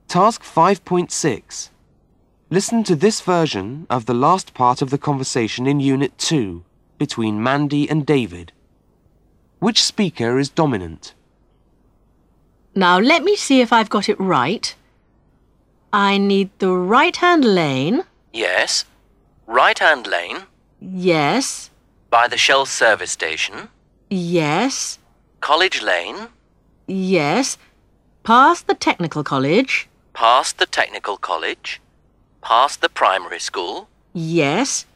Task 5.6. Listen to this version of the last part of the conversation in Unit 2 between Mandy and David. Which speaker is dominant? Now let me see if I've got it right. I need the right-hand lane. Yes. Right-hand lane. Yes. By the Shell service station. Yes. College Lane. Yes. Past the technical college. Past the technical college. Past the primary school. Yes.